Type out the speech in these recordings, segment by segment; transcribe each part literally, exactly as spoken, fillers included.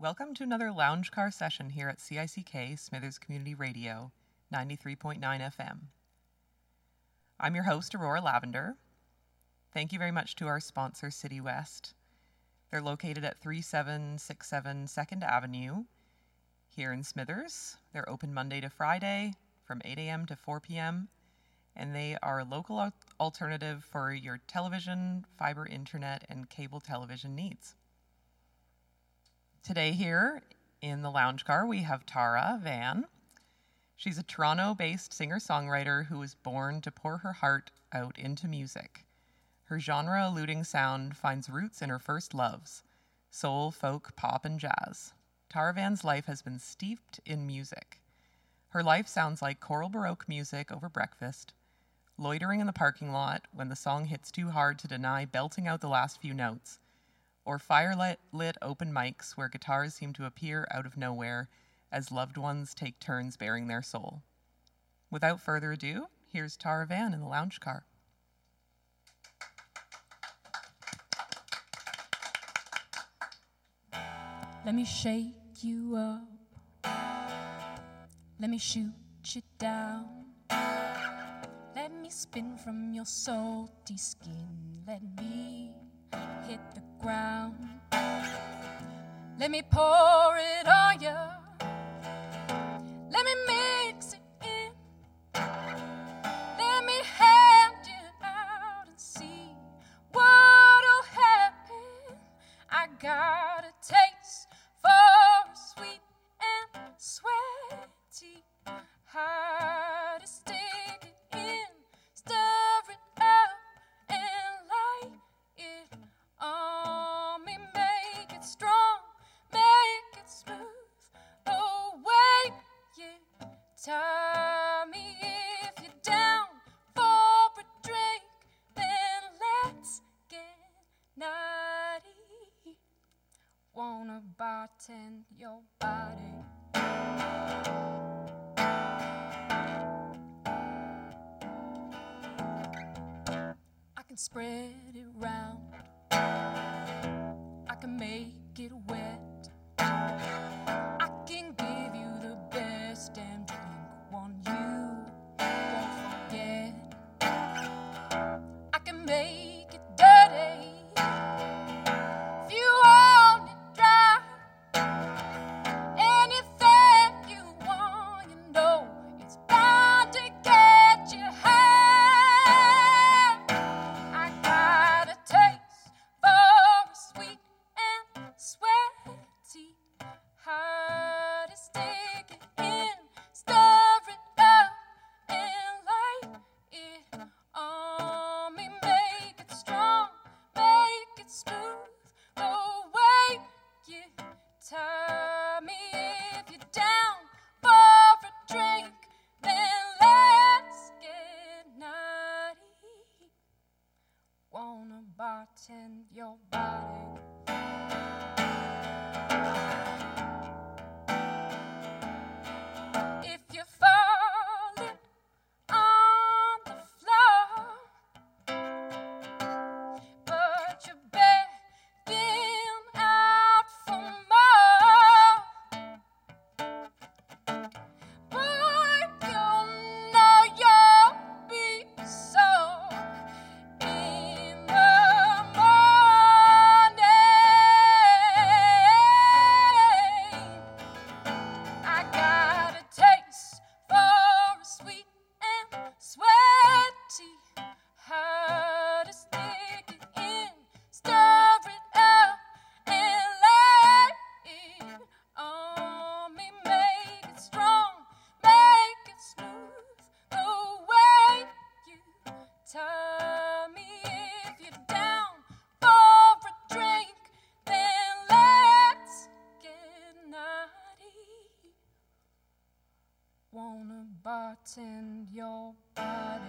Welcome to another lounge car session here at C I C K Smithers Community Radio, ninety-three point nine F M. I'm your host, Aurora Lavender. Thank you very much to our sponsor, City West. They're located at thirty-seven sixty-seven second Avenue here in Smithers. They're open Monday to Friday from eight a.m. to four p.m., and they are a local al- alternative for your television, fiber internet, and cable television needs. Today here in the lounge car, we have Tara Van. She's a Toronto-based singer-songwriter who was born to pour her heart out into music. Her genre-eluding sound finds roots in her first loves, soul, folk, pop, and jazz. Tara Van's life has been steeped in music. Her life sounds like choral Baroque music over breakfast, loitering in the parking lot when the song hits too hard to deny belting out the last few notes, or fire-lit lit open mics where guitars seem to appear out of nowhere as loved ones take turns bearing their soul. Without further ado, here's Tara Van in the lounge car. Let me shake you up. Let me shoot you down. Let me spin from your salty skin. Let me hit the ground. Let me pour it on you. Let me mix it in. Let me hand it out and see what'll happen. I got a taste for a sweet and sweaty how to stick it in, stir it up and light it on me, make it strong, make it smooth, the way you tie me. If you're down for a drink, then let's get naughty. Wanna bartend your body? I can spread it round. I can make it wet. I can give you the best damn drink, one you won't forget. I can make it dirty if you want it dry. Anything you want, you know it's bound to get you high. I got a taste for a sweet and sweaty, how to stick it in, stir it up and light it on me, make it strong, make it smooth, the way you tie me. If you're down for a drink, then let's get naughty. Wanna bartend your body? If you're falling on the floor, but you're begging out for more, boy, you know you'll be sore in the morning. I got a taste for a sweet and sweaty, how to stick it in, stir it up and light it on me, make it strong, make it smooth, the way you tie me. If you're down for a drink, then let's get naughty. Wanna bartend your body?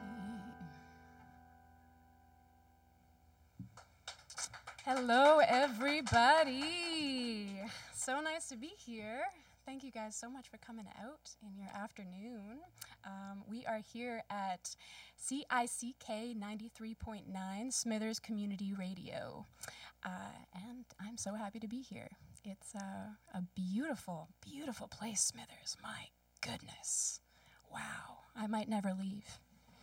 Hello, everybody. So nice to be here. Thank you guys so much for coming out in your afternoon. Um, we are here at C I C K ninety-three point nine Smithers Community Radio. Uh, and I'm so happy to be here. it's uh, a beautiful, beautiful place, Smithers. My goodness. Wow. I might never leave.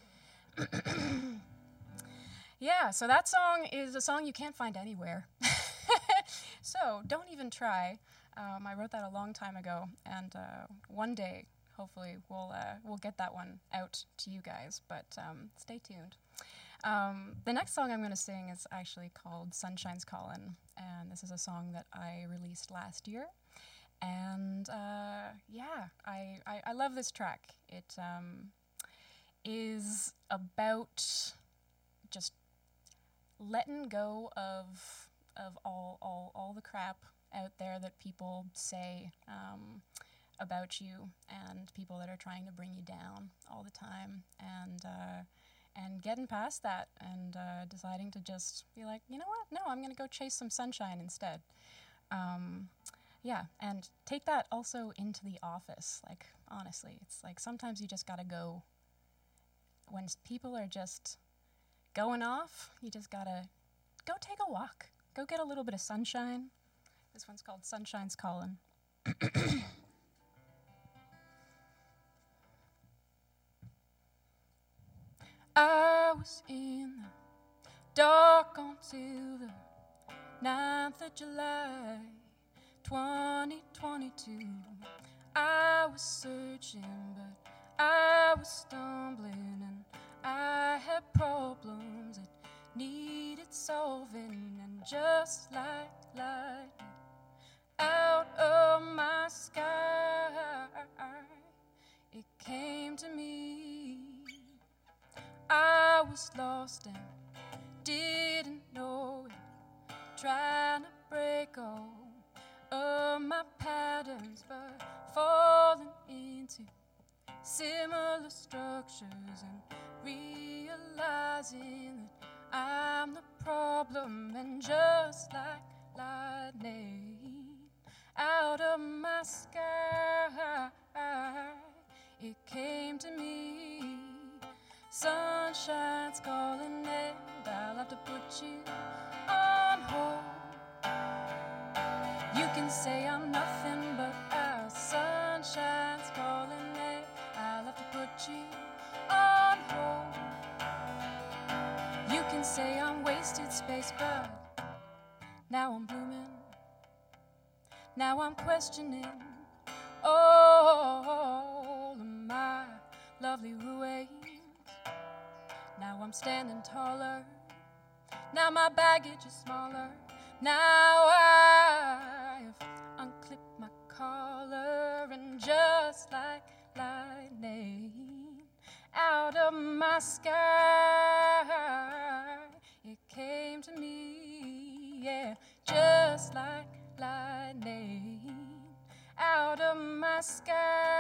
Yeah, so that song is a song you can't find anywhere. So don't even try. Um, I wrote that a long time ago, and uh, one day, hopefully, we'll uh, we'll get that one out to you guys. But um, stay tuned. Um, the next song I'm going to sing is actually called "Sunshine's Callin'," and this is a song that I released last year. And uh, yeah, I, I I love this track. It um, is about just letting go of of all all all the crap out there that people say um, about you, and people that are trying to bring you down all the time, and uh, and getting past that, and uh, deciding to just be like, you know what? No, I'm gonna go chase some sunshine instead. Um, yeah, and take that also into the office. Like, honestly, it's like sometimes you just gotta go. When s- people are just going off, you just gotta go take a walk. Go get a little bit of sunshine. This one's called Sunshine's Callin'. I was in the dark until the ninth of July, twenty twenty-two. I was searching, but I was stumbling, and I had problems that needed solving, and just like lightning out of my sky, it came to me. I was lost and didn't know it, trying to break all of my patterns, but falling into similar structures and realizing that I'm the problem, and just like lightning out of my sky, it came to me. Sunshine's calling and I'll have to put you on hold. You can say I'm nothing but a sunshine's calling and I'll have to put you on hold. You can say I'm wasted space, but now I'm blooming. Now I'm questioning all of my lovely ruins. Now I'm standing taller. Now my baggage is smaller. Now I've unclipped my collar, and just like lightning out of my sky, it came to me. Yeah, just like lightning out of my sky,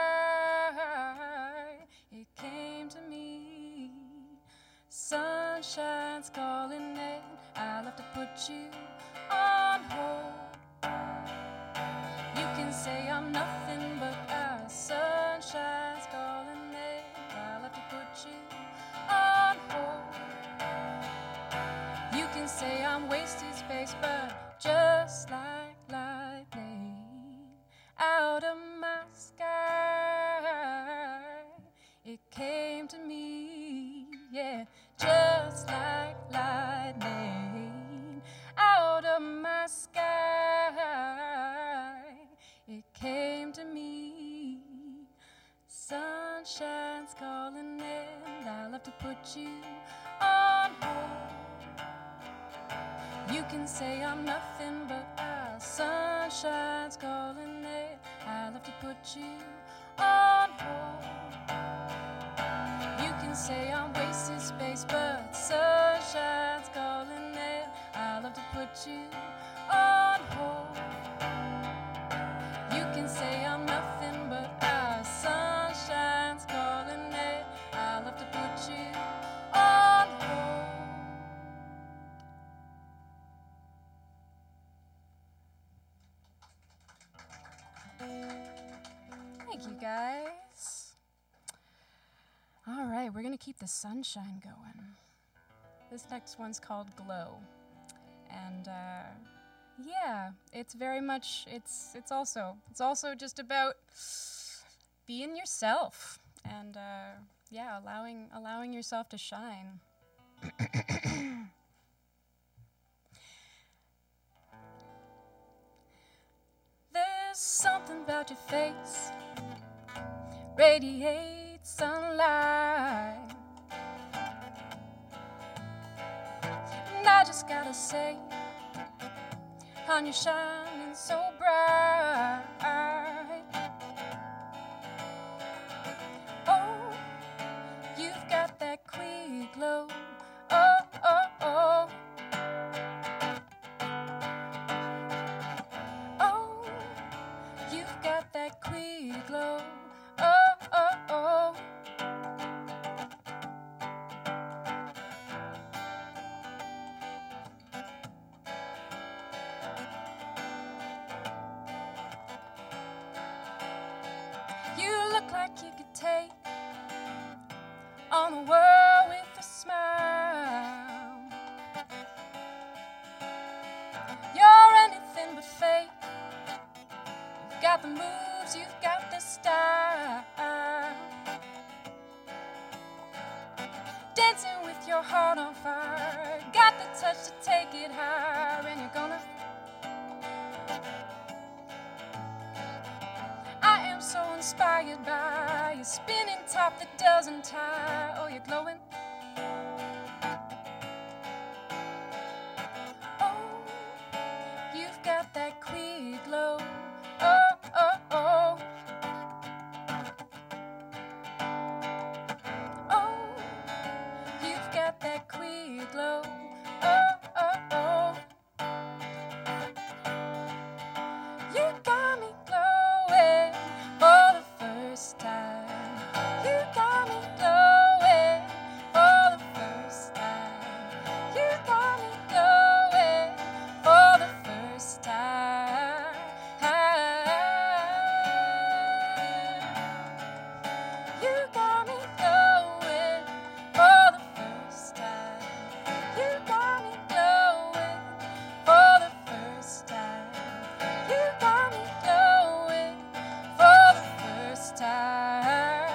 it came to me. Sunshine's calling and I'll have to put you on hold. You can say I'm nothing but a sunshine's calling and I'll have to put you on hold. You can say I'm wasted space, but just like lightning out of my sky, it came to me. Yeah, just like lightning out of my sky, it came to me. Sunshine's calling and I'll have to put you on hold. You can say I'm nothing but a sunshine's calling and I'll have to put you on hold. You can say I'm wasted space, but sunshine's calling and I'll have to put you on hold. You can say I'm nothing but a sunshine's calling and I'll have to put you on hold. Thank you, guys. All right, we're gonna keep the sunshine going. This next one's called Glow, and uh, Yeah, it's very much, it's it's also, it's also just about being yourself and, uh, yeah, allowing, allowing yourself to shine. There's something about your face, radiates sunlight. And I just gotta say, hon, you're shining so bright. Oh, you've got that queer glow. Oh, oh, oh. Oh, you've got that queer glow. Oh, oh, oh. You look like you could take on the world with a smile. You're anything but fake. You've got the moves, you've got the style. Dancing with your heart on fire. Got the touch to take it higher, and you're gonna. I am so inspired by your spinning top that doesn't tire. Oh, you're glowing. Oh, you've got that queer glow. Oh, oh, oh. Oh, you've got that queer glow. Oh, oh, oh. You got me glowing for the first time. You got me glowing for the first time. You got me glowing for the first time. You got me glowing for the first time. You got me glowing for the first time. You got me glowing for the first time.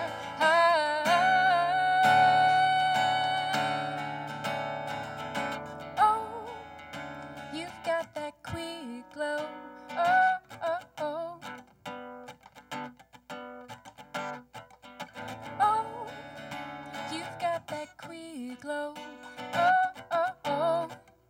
Oh, you've got that queer glow. Oh, oh, oh. Oh, you've got that queer glow. Oh, oh, oh.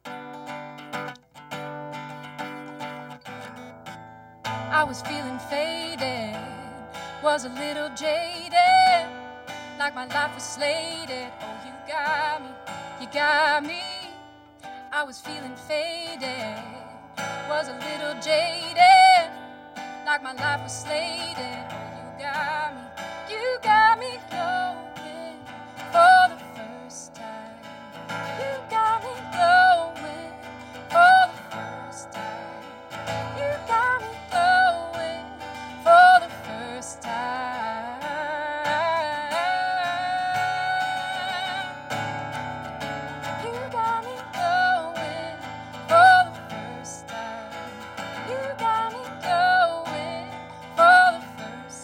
I was feeling faded, was a little jaded, like my life was slated. Oh, you got me, you got me. I was feeling faded, was a little jaded, like my life was slated. Oh, you got me, you got me glowing for the first time. You got me glowing for the first time. You got me glowing for the first time. You got me glowing for the first time. You got me glowing for the first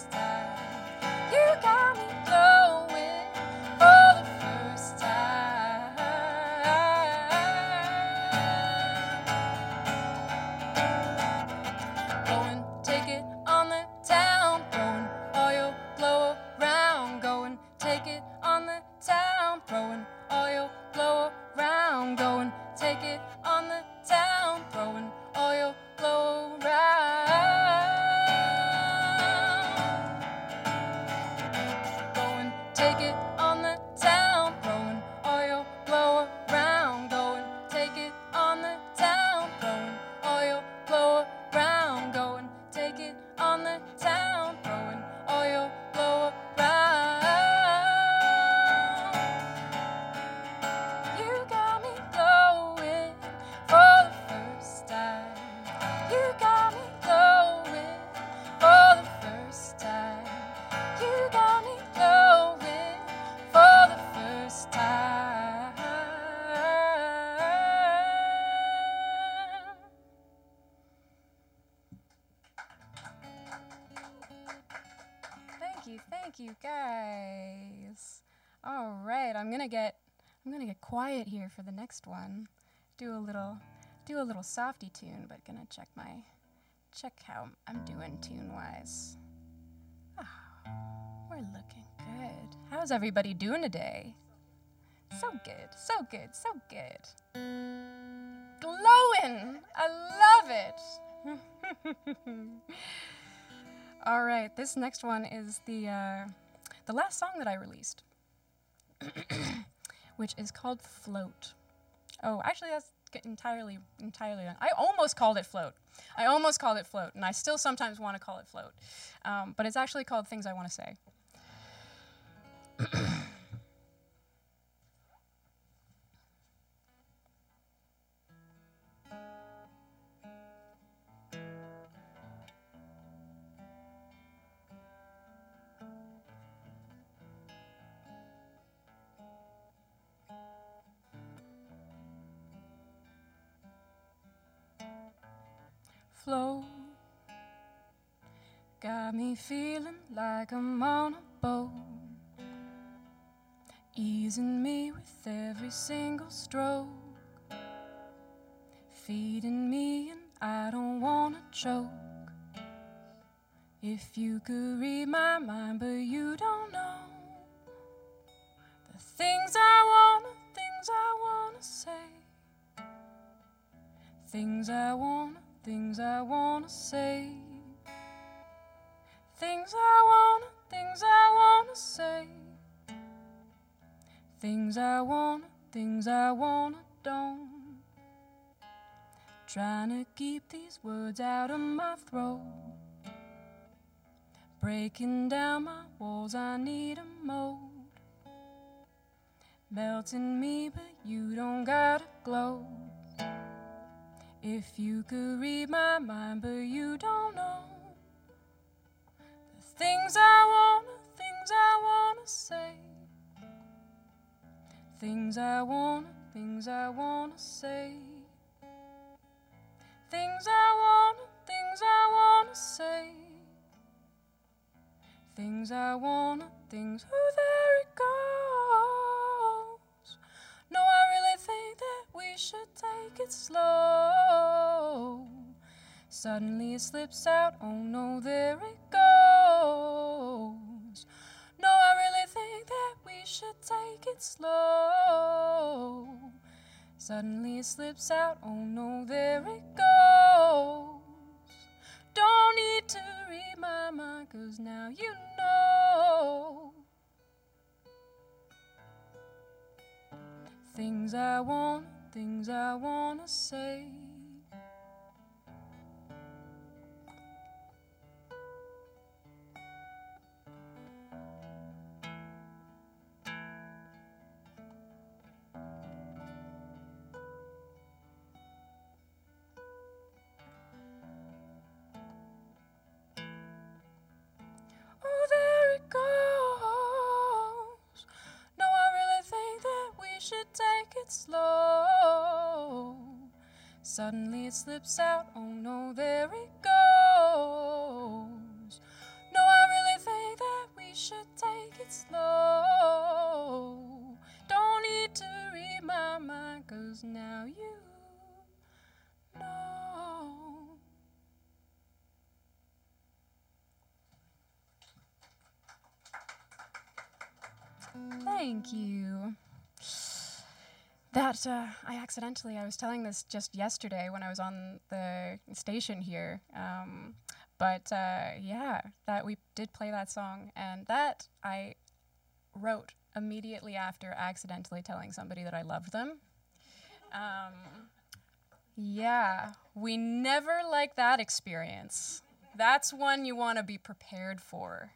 you, thank you, guys. All right, I'm gonna get, I'm gonna get quiet here for the next one. Do a little, do a little softy tune, but gonna check my, check how I'm doing tune-wise. Ah, we're looking good. How's everybody doing today? So good, so good, so good. Glowing! I love it! All right, this next one is the uh, the last song that I released, which is called Float. Oh, actually, that's entirely, entirely, I almost called it Float. I almost called it Float, and I still sometimes want to call it Float. Um, but it's actually called Things I Want to Say. Float, got me feeling like I'm on a boat, easing me with every single stroke, feeding me and I don't wanna choke. If you could read my mind but you don't know the things I wanna, things I wanna say, things I wanna, things I wanna say, things I wanna, things I wanna say, things I wanna, things I wanna don't. Trying to keep these words out of my throat, breaking down my walls, I need a mold, melting me but you don't gotta glow. If you could read my mind but you don't know the things I wanna, things I wanna say, things I wanna, things I wanna say, things I wanna, things I wanna say, things I wanna, things, oh there it goes. No, I really think that we should take it slow. Suddenly it slips out, oh no, there it goes. No, I really think that we should take it slow. Suddenly it slips out, oh no, there it goes. Don't need to read my mind, cause now you know. Things I want, things I wanna say. Oh, there it goes. No, I really think that we should take it slow. Suddenly it slips out, oh no, there it goes. No, I really think that we should take it slow. Don't need to read my mind, cause now you know. Thank you. That, uh, I accidentally, I was telling this just yesterday when I was on the station here. Um, but, uh, yeah, that we did play that song. And that I wrote immediately after accidentally telling somebody that I loved them. Um, yeah, we never like that experience. That's one you want to be prepared for.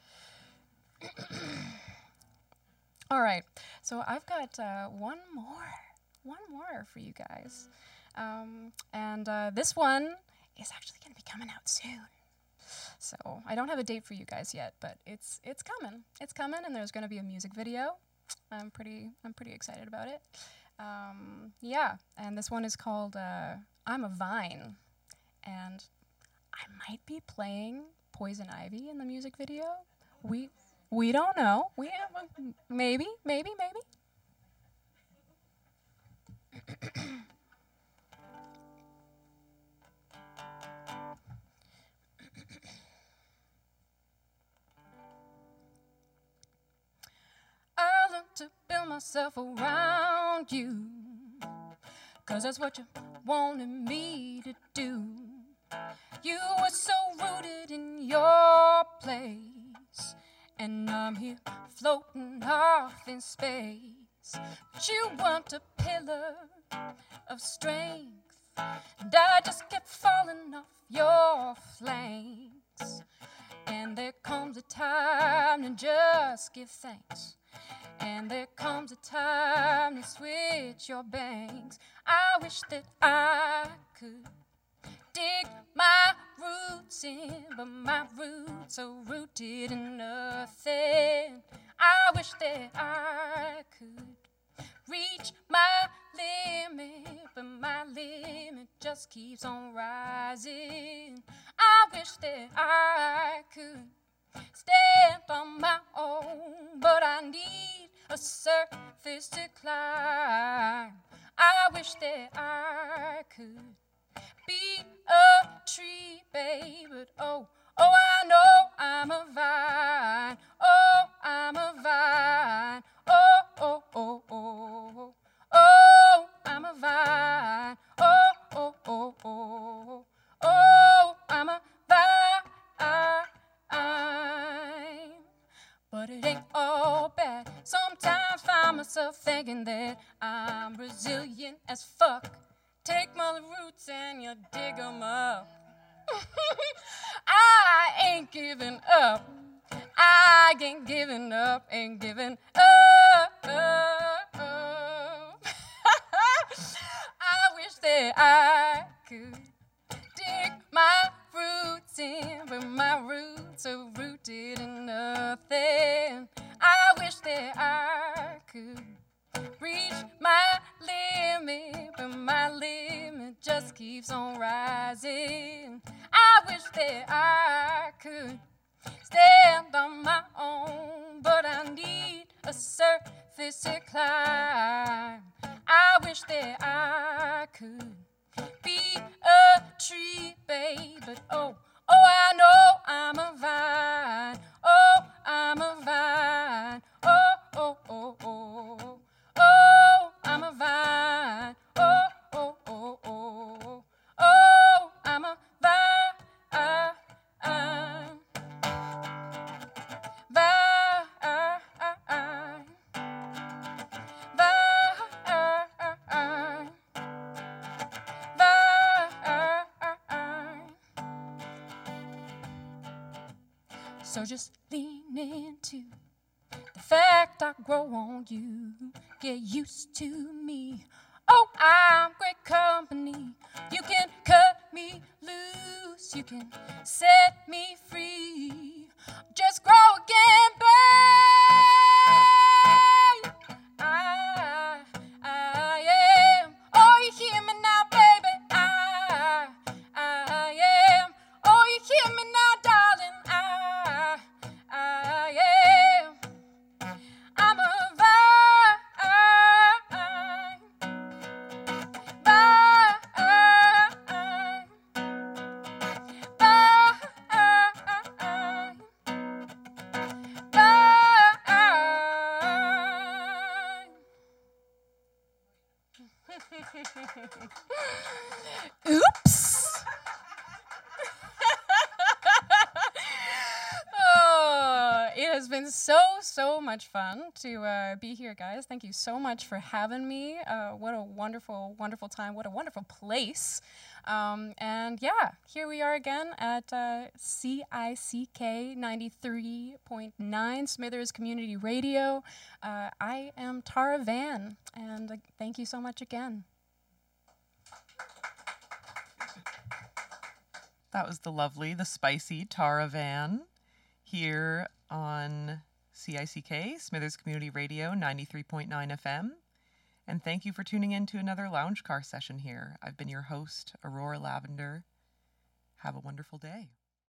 All right, so I've got uh, one more, one more for you guys. Um, and uh, this one is actually going to be coming out soon. So I don't have a date for you guys yet, but it's it's coming. It's coming, and there's going to be a music video. I'm pretty I'm pretty excited about it. Um, yeah, and this one is called uh, I'm a Vine, and I might be playing Poison Ivy in the music video, We we don't know. We have a, maybe, maybe, maybe. I learned to build myself around you, 'cause that's what you wanted me to do. You were so rooted in your place, and I'm here floating off in space. But you weren't a pillar of strength, and I just kept falling off your flanks. And there comes a time to just give thanks, and there comes a time to switch your banks. I wish that I could dig my roots in, but my roots are rooted in nothing. I wish that I could reach my limit, but my limit just keeps on rising. I wish that I could stand on my own, but I need a surface to climb. I wish that I could be a tree, babe, but oh, oh, I know I'm a vine. Oh, I'm a vine. Oh, oh, oh, oh, oh, I'm a vine. Oh, oh, oh, oh, oh, I'm a vine. But it ain't all bad. Sometimes find myself thinking that I'm resilient as fuck. Take my roots and you dig them up. I ain't giving up. I ain't giving up, ain't giving up. I wish that I could dig my roots in, but my roots are rooted in nothing. I wish that I could reach my limit, but my limit just keeps on rising. I wish that I could stand on my own, but I need a surface to climb. I wish that I could be a tree, babe, but oh, oh, I know I'm a vine. Oh, I'm a vine. Oh, oh, oh, oh. Oh, I'm a vine. Oh, oh, oh, oh. Oh, I'm a vine. Vine. Vine. Vine. So just lean into the fact I grow on you. Get used to me. Oh, I'm great company. You can cut me loose. You can set me free. Just grow again, babe. I, I am. Oh, you hear me now, baby. I, I am. Oh, you hear me now, darling. I, I am. I'm a vine, vine, vine. Oops. Oh, it has been so, so much fun to uh, be here, guys. Thank you so much for having me. Uh, what a wonderful, wonderful time. What a wonderful place. Um, and yeah, here we are again at uh, C I C K ninety-three point nine Smithers Community Radio. Uh, I am Tara Van, and uh, thank you so much again. That was the lovely, the spicy Tara Van here on C I C K, Smithers Community Radio, ninety-three point nine F M. And thank you for tuning in to another Lounge Car session here. I've been your host, Aurora Lavender. Have a wonderful day.